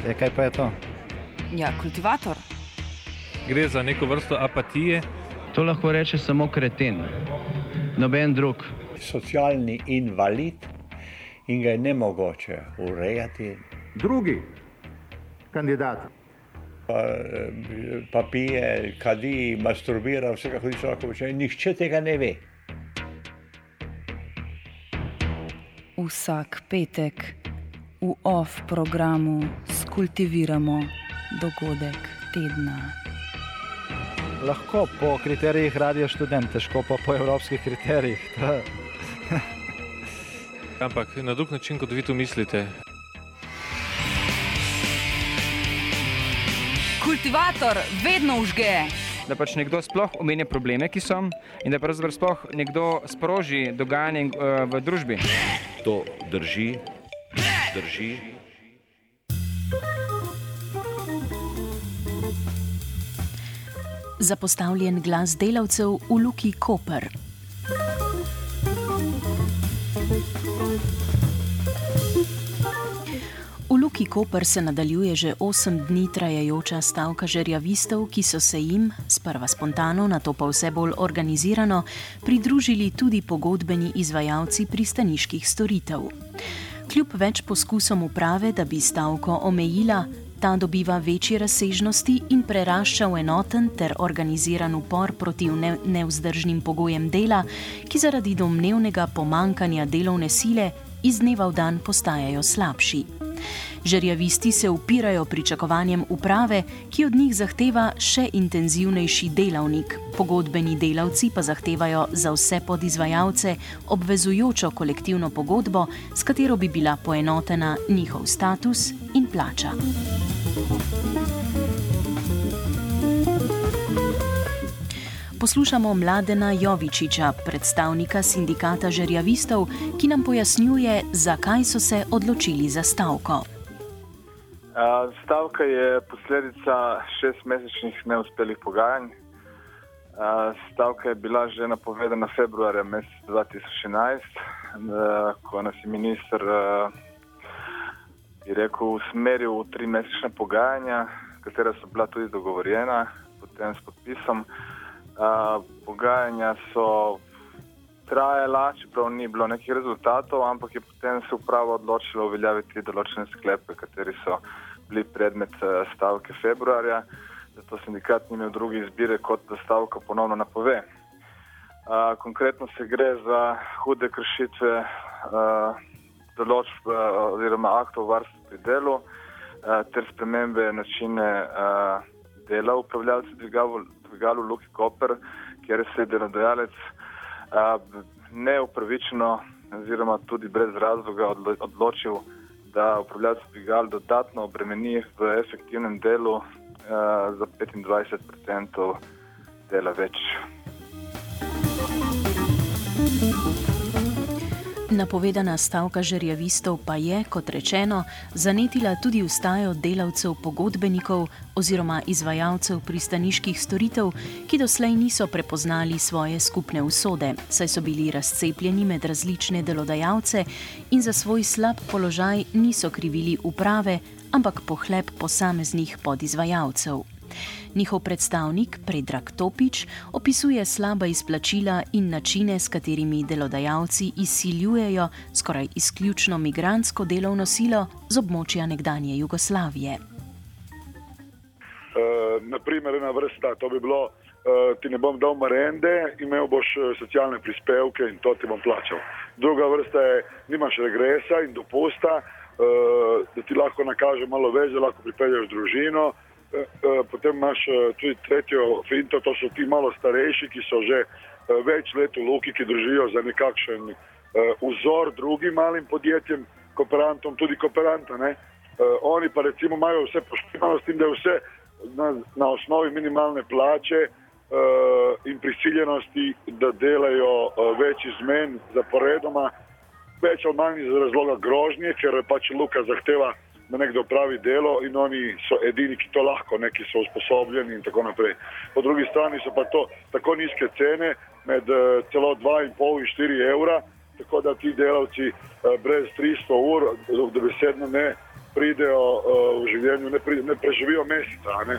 Kaj pa je to? Ja, kultivator. Gre za neko vrsto apatije. To lahko reče samo kreten, noben drug. Socialni invalid in ga je nemogoče urejati. Drugi kandidat. Pa pije, kadi, masturbira, vse kako lahko počne. Nihče tega ne ve. Vsak petek v OFF programu skultiviramo dogodek tedna. Lahko po kriterijih Radio Študent, težko pa po evropskih kriterijih. Ampak na drug način, kot vi to mislite. Kultivator vedno vžge. Da pač nekdo sploh omenja probleme, ki so, in da pravzaprav sploh nekdo sproži dogajanje v družbi. To drži. Zapostavljen glas delavcev v Luki Koper. V Luki Koper se nadaljuje že 8 dni trajajoča stavka žerjavistov, ki so se jim, sprva spontano, nato pa vse bolj organizirano, pridružili tudi pogodbeni izvajalci pristaniških storitev. Kljub več poskusom uprave, da bi stavko omejila, ta dobiva večje razsežnosti in prerašča v enoten ter organiziran upor proti nevzdržnim pogojem dela, ki zaradi domnevnega pomankanja delovne sile iz dneva v dan postajajo slabši. Žerjavisti se upirajo pričakovanjem uprave, ki od njih zahteva še intenzivnejši delavnik. Pogodbeni delavci pa zahtevajo za vse podizvajalce obvezujočo kolektivno pogodbo, s katero bi bila poenotena njihov status in plača. Poslušamo Mladena Jovičiča, predstavnika sindikata žerjavistov, ki nam pojasnjuje, zakaj so se odločili za stavko. Stavka je posledica 6-mesečnih neuspelih pogajanj. Stavka je bila že napovedana februarja meseca 2011, ko nas je minister usmeril v 3-mesečna pogajanja, katera so bila tudi dogovorjena, potem s podpisom. Pogajanja so trajala, čeprav ni bilo nekih rezultatov, ampak je potem se uprava odločila uveljaviti določene sklepe, kateri so bili predmet stavke februarja, zato sindikat ni imel druge izbire, kot da stavka ponovno napove. Konkretno se gre za hude kršitve določb oziroma aktov varstva pri delu ter spremembe načine dela upravljalcev dvigal v Luki Koper, kjer se je delodajalec neupravičeno oziroma tudi brez razloga odločil, da upravljalce dvigal dodatno obremeni v efektivnem delu za 25% dela več. Napovedana stavka žerjavistov pa je, kot rečeno, zanetila tudi vstajo delavcev pogodbenikov oziroma izvajalcev pristaniških storitev, ki doslej niso prepoznali svoje skupne usode, saj so bili razcepljeni med različne delodajalce in za svoj slab položaj niso krivili uprave, ampak pohlep posameznih podizvajalcev. Njihov predstavnik, Predrag Topič, opisuje slaba izplačila in načine, s katerimi delodajalci izsiljujejo skoraj izključno migrantsko delovno silo z območja nekdanje Jugoslavije. Naprimer, ena vrsta, to bi bilo, ti ne bom dal marende, imel boš socialne prispevke in to ti bom plačal. Druga vrsta je, nimaš regresa in dopusta, da ti lahko nakaže malo več, da lahko pripelješ družino. Potem imaš tudi tretjo finto, to so ti malo starejši, ki so že več let v Luki, ki držijo za nekakšen vzor drugim malim podjetjem, kooperantom, tudi kooperanta. Oni pa recimo imajo vse pošteno s tem, da je vse na osnovi minimalne plače in prisiljenosti, da delajo več izmen zaporedoma, več ali manj iz razloga grožnje, ker pač Luka zahteva, da nekdo pravi delo in oni so edini, ki to lahko, neki so usposobljeni in tako naprej. Po drugi strani so pa to tako nizke cene, med celo 2,5 in 4 evra, tako da ti delavci brez 300 ur, dobesedno ne pridejo v življenju, ne preživijo meseca. Ne?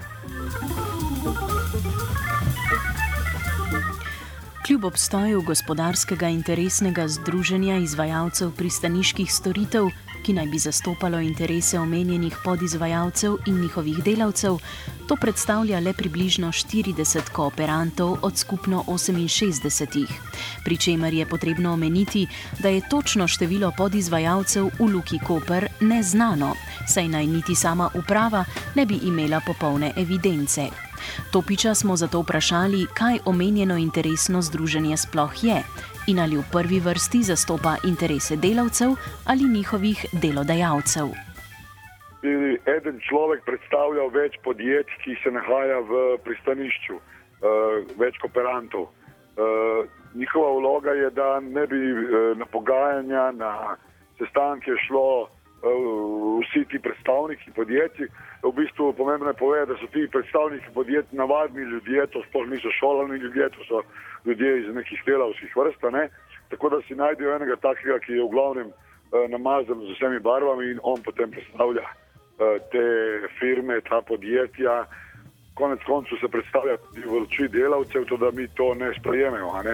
Kljub obstoju gospodarskega interesnega združenja izvajalcev pristaniških storitev, ki naj bi zastopalo interese omenjenih podizvajalcev in njihovih delavcev, to predstavlja le približno 40 kooperantov od skupno 68, pri čemer je potrebno omeniti, da je točno število podizvajalcev v Luki Koper neznano, saj naj niti sama uprava ne bi imela popolne evidence. Topiča smo zato vprašali, kaj omenjeno interesno združenje sploh je in ali v prvi vrsti zastopa interese delavcev ali njihovih delodajalcev. Eden človek predstavlja več podjetij, ki se nahaja v pristanišču, več kooperantov. Njihova vloga je, da ne bi na pogajanja, na sestanke šlo vsi ti predstavniki podjetij. V bistvu pomembno je povedati, da so ti predstavniki podjetij navadni ljudje, to sploh niso šolani ljudje, to so ljudje iz nekih delavskih vrst, ne? Tako da si najdejo enega takega, ki je v glavnem namazan z vsemi barvami in on potem predstavlja te firme, ta podjetja. Konec koncu se predstavlja tudi v luči delavcev, to da mi to ne sprejememo, a ne?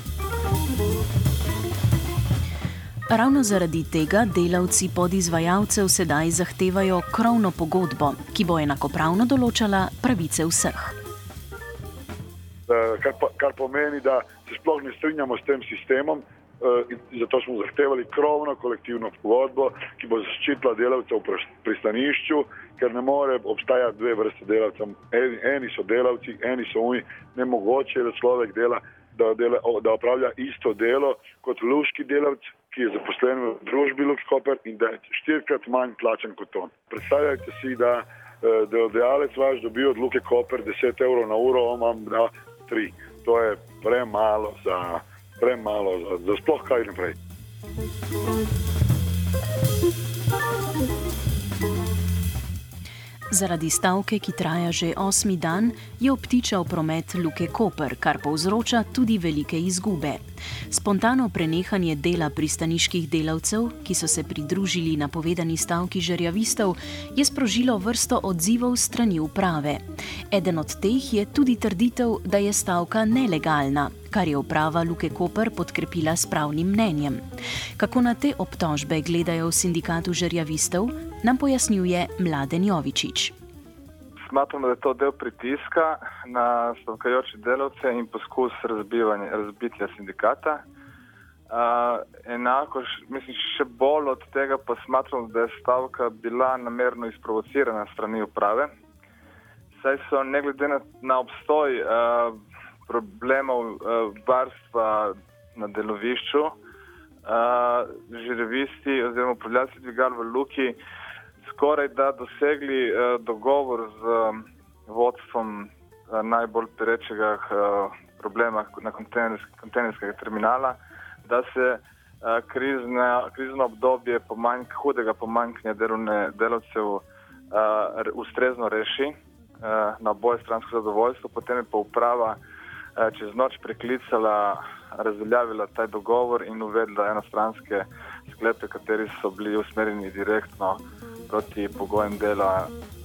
Ravno zaradi tega delavci podizvajalcev sedaj zahtevajo krovno pogodbo, ki bo enakopravno določala pravice vseh. Kar pomeni, da se sploh ne strinjamo s tem sistemom, zato smo zahtevali krovno kolektivno pogodbo, ki bo zaščitila delavcev v pristanišču, ker ne more obstajati dve vrste delavcev. Eni so delavci, eni so oni. Nemogoče, da človek da opravlja isto delo kot luški delavc, ki je zaposlen v družbi Luke Koper in da je 4-krat manj plačen kot on. Predstavljajte si, da delodajalec vaš dobi od Luke Koper 10 evrov na uro, on vam da 3. To je premalo za sploh kaj naprej. Zaradi stavke, ki traja že 8. dan, je obtičal promet Luke Koper, kar povzroča tudi velike izgube. Spontano prenehanje dela pristaniških delavcev, ki so se pridružili napovedani stavki žerjavistov, je sprožilo vrsto odzivov strani uprave. Eden od teh je tudi trditev, da je stavka nelegalna, kar je uprava Luke Koper podkrepila s pravnim mnenjem. Kako na te obtožbe gledajo v sindikatu žerjavistov, nam pojasnjuje Mladen Jovičič. Smatramo, da je to del pritiska na stavkajoče delavce in poskus razbitja sindikata. Enako, mislim, še bolj od tega pa smatramo, da je stavka bila namerno izprovocirana strani uprave. Saj so ne glede na obstoj problemov varstva na delovišču, žerjavisti oziroma upravljalci dvigal v Luki skoraj da dosegli dogovor z vodstvom najbolj perečega problema na kontejnerskega terminala, da se krizno obdobje hudega pomanjkanja delavcev ustrezno reši na obojestransko zadovoljstvo. Potem je pa uprava čez noč preklicala, razveljavila taj dogovor in uvedla enostranske sklepe, kateri so bili usmerjeni direktno proti pogojem dela.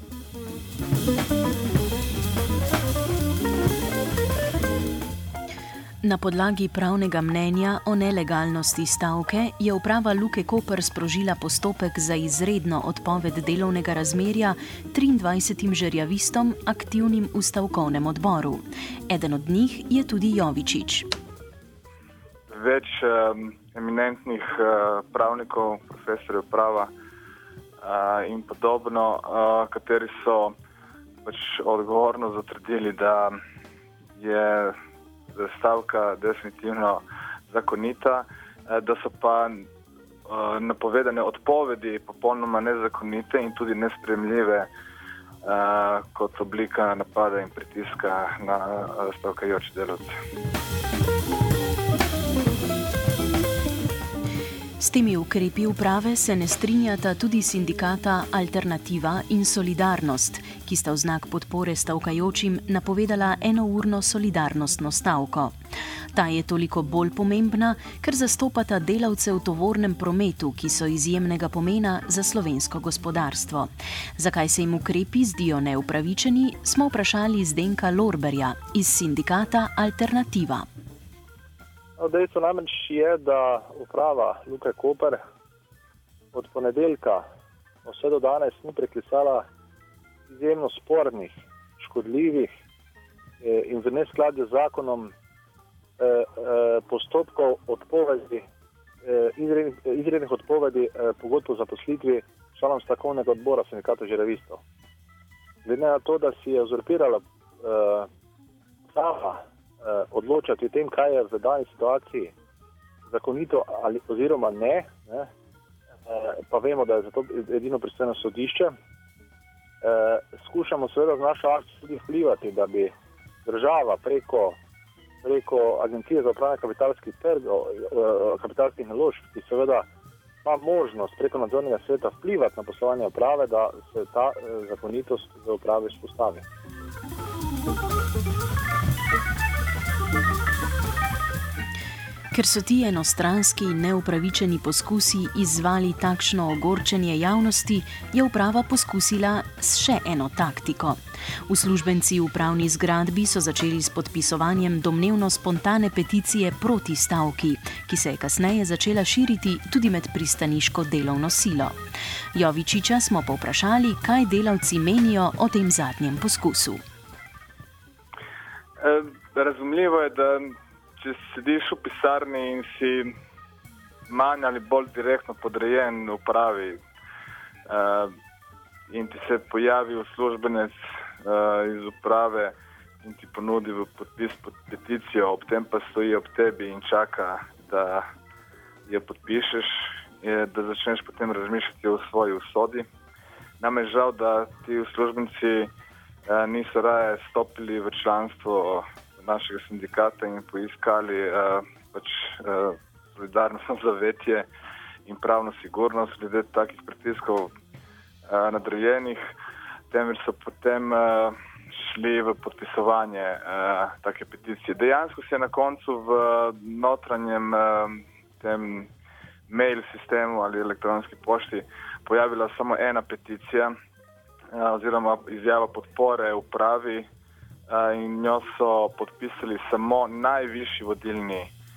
Na podlagi pravnega mnenja o nelegalnosti stavke je uprava Luke Koper sprožila postopek za izredno odpoved delovnega razmerja 23 žerjavistom aktivnim v stavkovnem odboru. Eden od njih je tudi Jovičič. Več eminentnih pravnikov, profesorjev prava in podobno, kateri so odgovorno zatrdili, da je stavka definitivno zakonita, da so pa napovedane odpovedi popolnoma nezakonite in tudi nesprejemljive kot oblika napada in pritiska na stavkajoče delavce. S temi ukrepi uprave se ne strinjata tudi sindikata Alternativa in Solidarnost, ki sta v znak podpore stavkajočim napovedala enourno solidarnostno stavko. Ta je toliko bolj pomembna, ker zastopata delavce v tovornem prometu, ki so izjemnega pomena za slovensko gospodarstvo. Zakaj se jim ukrepi zdijo neupravičeni, smo vprašali Zdenka Lorberja iz sindikata Alternativa. Dejstvo namreč je, da uprava Luke Koper od ponedeljka vse do danes ni preklicala izjemno spornih, škodljivih in v neskladju z zakonom postopkov odpovedi, izrednih odpovedi pogodb o zaposlitvi članom stavkovnega odbora sindikata žerjavistov. Glede na to, da si je uzurpirala prava odločati o tem, kaj je v dani situaciji zakonito ali oziroma ne, pa vemo, da je zato edino pristojno sodišče. Skušamo seveda z našo akcijo tudi vplivati, da bi država preko Agencije za upravljanje kapitalskih naložb, ki seveda ima možnost preko nadzornega sveta vplivati na poslovanje uprave, da se ta zakonitost v upravi vzpostavi. Ker so ti enostranski in neupravičeni poskusi izzvali takšno ogorčenje javnosti, je uprava poskusila s še eno taktiko. Uslužbenci v upravni zgradbi so začeli s podpisovanjem domnevno spontane peticije proti stavki, ki se je kasneje začela širiti tudi med pristaniško delovno silo. Jovičiča smo povprašali, kaj delavci menijo o tem zadnjem poskusu. Razumljivo je, da če sediš v pisarni in si manj ali bolj direktno podrejen v upravi in ti se pojavi uslužbenec iz uprave in ti ponudi v podpis pod peticijo, ob tem pa stoji ob tebi in čaka, da jo podpišeš, da začneš potem razmišljati o svoji usodi. Nam je žal, da ti uslužbenci niso raje stopili v članstvo našega sindikata in poiskali solidarnostno zavetje in pravno sigurnost glede takih pritiskov nadrejenih, temveč so potem šli v podpisovanje take peticije. Dejansko se je na koncu v notranjem tem mail sistemu ali elektronski pošti pojavila samo ena peticija oziroma izjava podpore upravi, in njo so podpisali samo najvišji vodilni.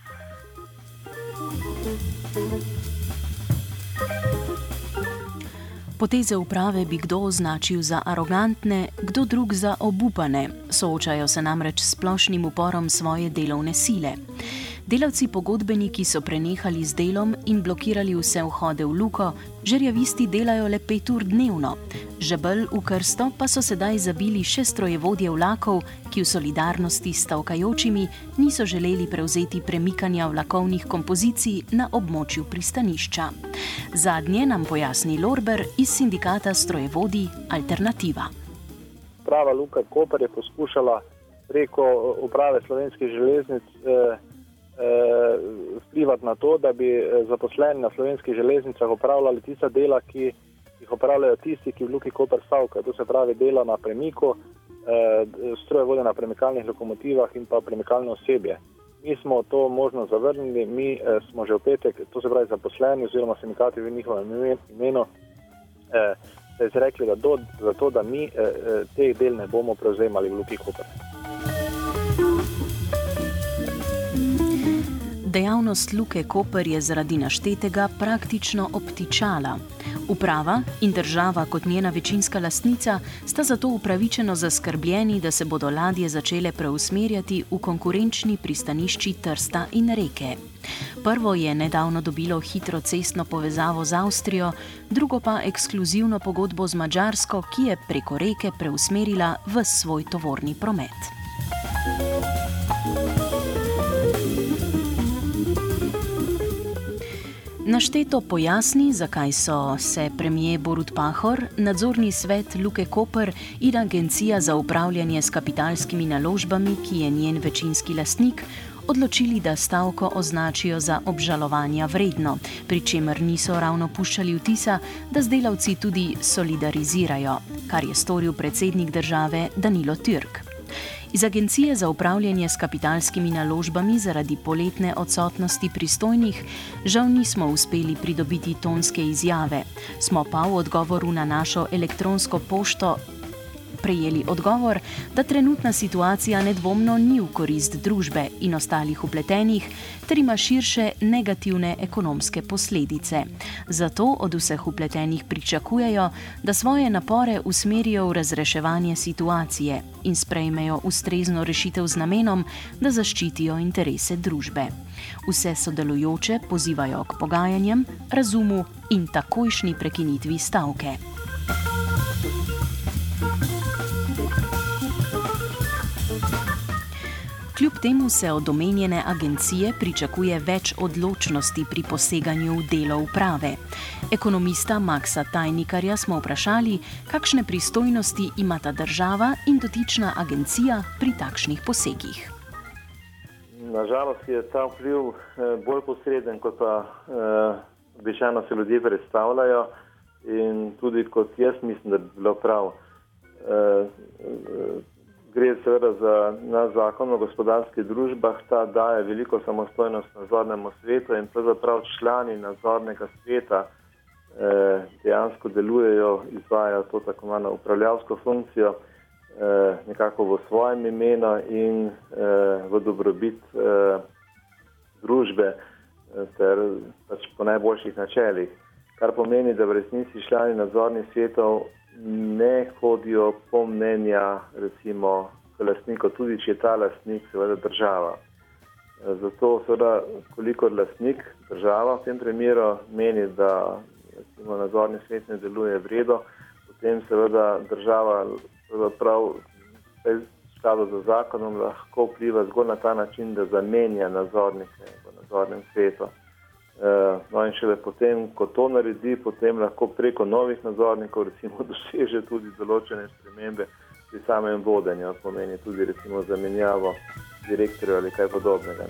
Poteze uprave bi kdo označil za arogantne, kdo drug za obupane. Soočajo se namreč s splošnim uporom svoje delovne sile. Delavci pogodbeniki so prenehali z delom in blokirali vse vhode v luko, žerjavisti delajo le 5 ur dnevno. Žebelj v krsto pa so sedaj zabili še strojevodje vlakov, ki v solidarnosti s stavkajočimi niso želeli prevzeti premikanja vlakovnih kompozicij na območju pristanišča. Zadnje nam pojasni Lorber iz sindikata strojevodij Alternativa. Uprava Luke Koper je poskušala preko uprave Slovenskih železnic vplivati na to, da bi zaposleni na Slovenskih železnicah opravljali tista dela, ki jih opravljajo tisti, ki v Luki Koper stavkajo. To se pravi dela na premiku, strojevodje na premikalnih lokomotivah in pa premikalno osebje. Mi smo to možnost zavrnili, mi smo že v petek, to se pravi zaposleni oziroma sindikati v njihovem imenu, se izrekli za to, da mi teh del ne bomo prevzemali v Luki Koper. Dejavnost Luke Koper je zaradi naštetega praktično obtičala. Uprava in država kot njena večinska lastnica sta zato upravičeno zaskrbljeni, da se bodo ladje začele preusmerjati v konkurenčni pristanišči Trsta in Reke. Prvo je nedavno dobilo hitro cestno povezavo z Avstrijo, drugo pa ekskluzivno pogodbo z Madžarsko, ki je preko reke preusmerila ves svoj tovorni promet. Našteto pojasni, zakaj so se premier Borut Pahor, nadzorni svet Luke Koper in Agencija za upravljanje s kapitalskimi naložbami, ki je njen večinski lastnik, odločili, da stavko označijo za obžalovanja vredno, pri čemer niso ravno puščali vtisa, da z delavci tudi solidarizirajo, kar je storil predsednik države Danilo Türk. Iz Agencije za upravljanje s kapitalskimi naložbami zaradi poletne odsotnosti pristojnih žal nismo uspeli pridobiti tonske izjave. Smo pa v odgovoru na našo elektronsko pošto prejeli odgovor, da trenutna situacija nedvomno ni v korist družbe in ostalih vpletenih, ter ima širše negativne ekonomske posledice. Zato od vseh vpletenih pričakujejo, da svoje napore usmerijo v razreševanje situacije in sprejmejo ustrezno rešitev z namenom, da zaščitijo interese družbe. Vse sodelujoče pozivajo k pogajanjem, razumu in takojšnji prekinitvi stavke. Kljub temu se od omenjene agencije pričakuje več odločnosti pri poseganju v delo uprave. Ekonomista Maksa Tajnikarja smo vprašali, kakšne pristojnosti imata država in dotična agencija pri takšnih posegih. Nažalost je ta vpliv bolj posreden, kot pa običajno se ljudje predstavljajo, in tudi kot jaz mislim, da bi bilo prav. Gre seveda za naš zakon o gospodarskih družbah, ta daje veliko samostojnost nadzornemu svetu in pravzaprav člani nadzornega sveta dejansko delujejo, izvajajo to tako imenovano upravljavsko funkcijo nekako v svojem imenu in v dobrobit družbe ter pač po najboljših načelih. Kar pomeni, da v resnici člani nadzornih svetov ne hodijo po mnenja, recimo, lastnikov, tudi če je ta lastnik seveda država. Zato seveda, kolikor lastnik država v tem primeru meni, da recimo nadzorni svet ne deluje v redu, potem seveda država prav v skladu z zakonom lahko vpliva zgolj na ta način, da zamenja nadzornike v nadzornem svetu. No in šele potem, ko to naredi, potem lahko preko novih nadzornikov recimo doseže tudi določene spremembe pri samem vodenju, pomeni tudi recimo zamenjavo direktorja ali kaj podobnega.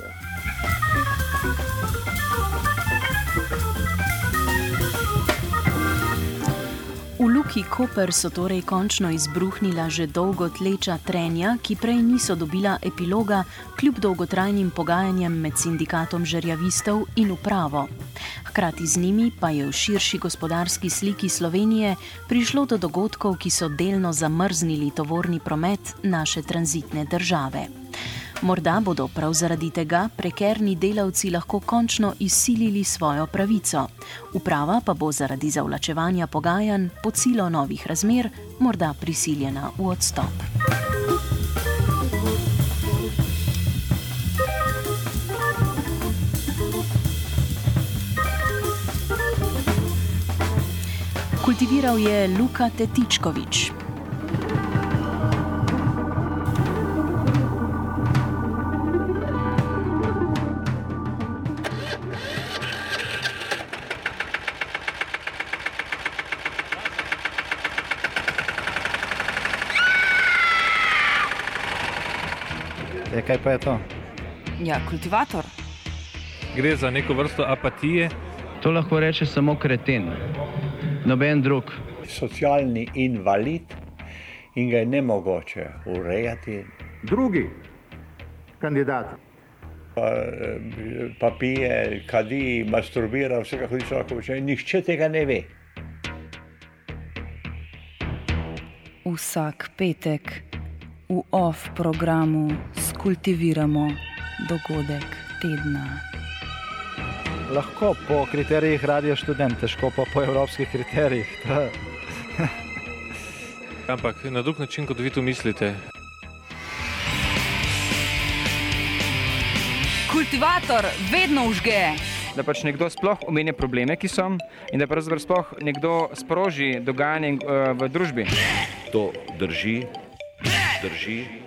V Luki Koper so torej končno izbruhnila že dolgo tleča trenja, ki prej niso dobila epiloga kljub dolgotrajnim pogajanjem med sindikatom žerjavistov in upravo. Hkrati z njimi pa je v širši gospodarski sliki Slovenije prišlo do dogodkov, ki so delno zamrznili tovorni promet naše tranzitne države. Morda bodo prav zaradi tega prekerni delavci lahko končno izsilili svojo pravico. Uprava pa bo zaradi zavlačevanja pogajanj pod silo novih razmer morda prisiljena v odstop. Kultiviral je Luka Tetičkovič. Kaj pa je to? Ja, kultivator. Gre za neko vrsto apatije. To lahko reče samo kreten, noben drug. Socialni invalid in ga je nemogoče urejati. Drugi kandidat. Pa pije, kadi, masturbira, vse kako človek počne. Nihče tega ne ve. Vsak petek v OFF programu skultiviramo dogodek tedna. Lahko po kriterijih Radio Študent, težko pa po evropskih kriterijih. Ampak na drug način, kot vi to mislite. Kultivator vedno vžge. Da pač nekdo sploh omenja probleme, ki so, in da pravzaprav sploh nekdo sproži dogajanje v družbi. To drži.